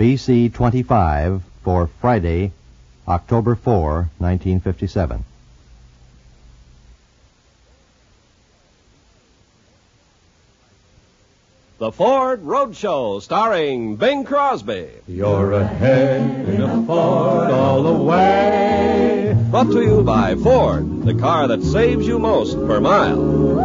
BC 25 for Friday, October 4, 1957. The Ford Roadshow, starring Bing Crosby. You're ahead in a Ford all the way. Brought to you by Ford, the car that saves you most per mile.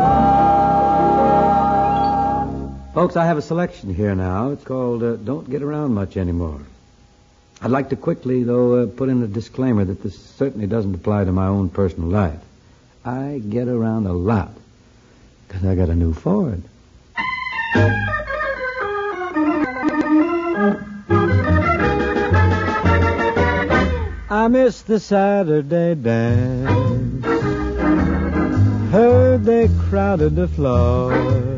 Folks, I have a selection here now. It's called Don't Get Around Much Anymore. I'd like to quickly, though, put in a disclaimer that this certainly doesn't apply to my own personal life. I get around a lot because I got a new Ford. I missed the Saturday dance. Heard they crowded the floor.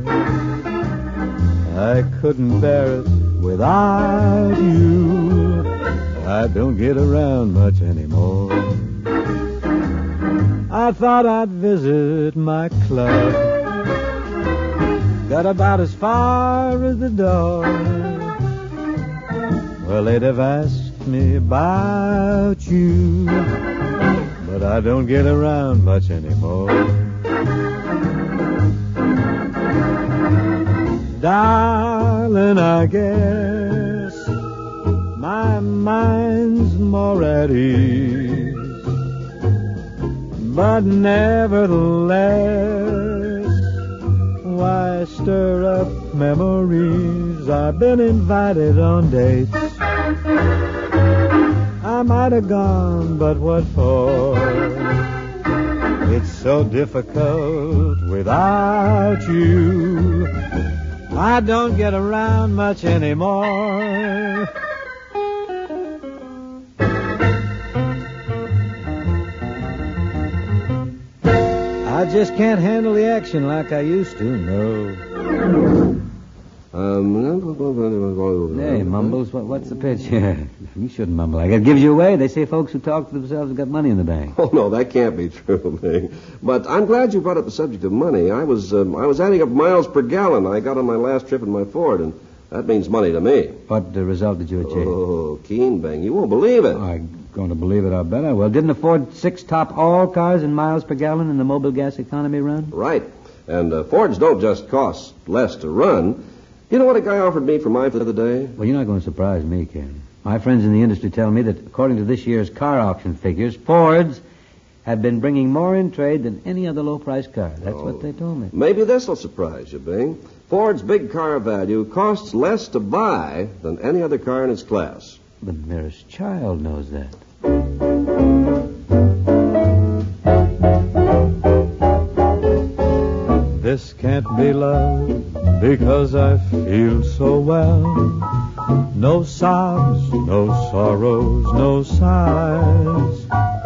I couldn't bear it without you. I don't get around much anymore. I thought I'd visit my club. Got about as far as the door. Well, they'd have asked me about you, but I don't get around much anymore. Darling, I guess my mind's more at ease, but nevertheless, why stir up memories? I've been invited on dates. I might have gone, but what for? It's so difficult without you. I don't get around much anymore. I just can't handle the action like I used to, no. Hey, Mumbles, what's the pitch here? You shouldn't mumble like that. It gives you away. They say folks who talk to themselves have got money in the bank. Oh, no, that can't be true, Bing. But I'm glad you brought up the subject of money. I was adding up miles per gallon I got on my last trip in my Ford, and that means money to me. What result did you achieve? Oh, keen, Bing. You won't believe it. I'm going to believe it, I bet I will. Didn't the Ford 6 top all cars in miles per gallon in the mobile gas economy run? Right. And Fords don't just cost less to run. You know what a guy offered me for mine the other day? Well, you're not going to surprise me, Ken. My friends in the industry tell me that according to this year's car auction figures, Fords have been bringing more in trade than any other low-priced car. That's what they told me. Maybe this will surprise you, Bing. Ford's big car value costs less to buy than any other car in its class. The merest child knows that. This can't be love because I feel so well. No sobs, no sorrows, no sighs.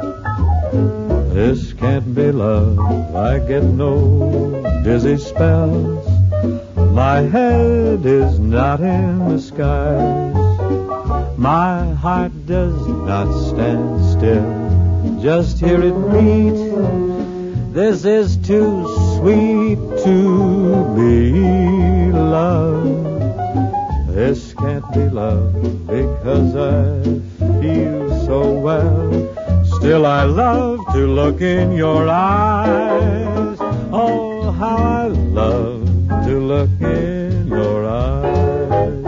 This can't be love. I get no dizzy spells. My head is not in the skies. My heart does not stand still. Just hear it beat. This is too sweet to be love. This can't be love because I feel so well. Still I love to look in your eyes. Oh, how I love to look in your eyes.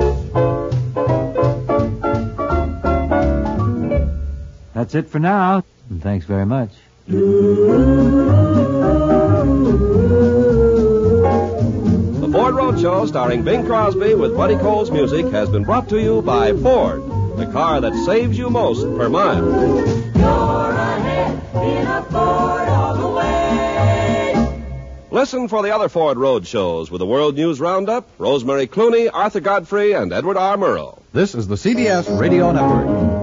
That's it for now. And thanks very much. The Ford Roadshow, starring Bing Crosby with Buddy Cole's music, has been brought to you by Ford, the car that saves you most per mile. You're ahead in a Ford all the way. Listen for the other Ford Roadshows with the World News Roundup, Rosemary Clooney, Arthur Godfrey, and Edward R. Murrow. This is the CBS Radio Network.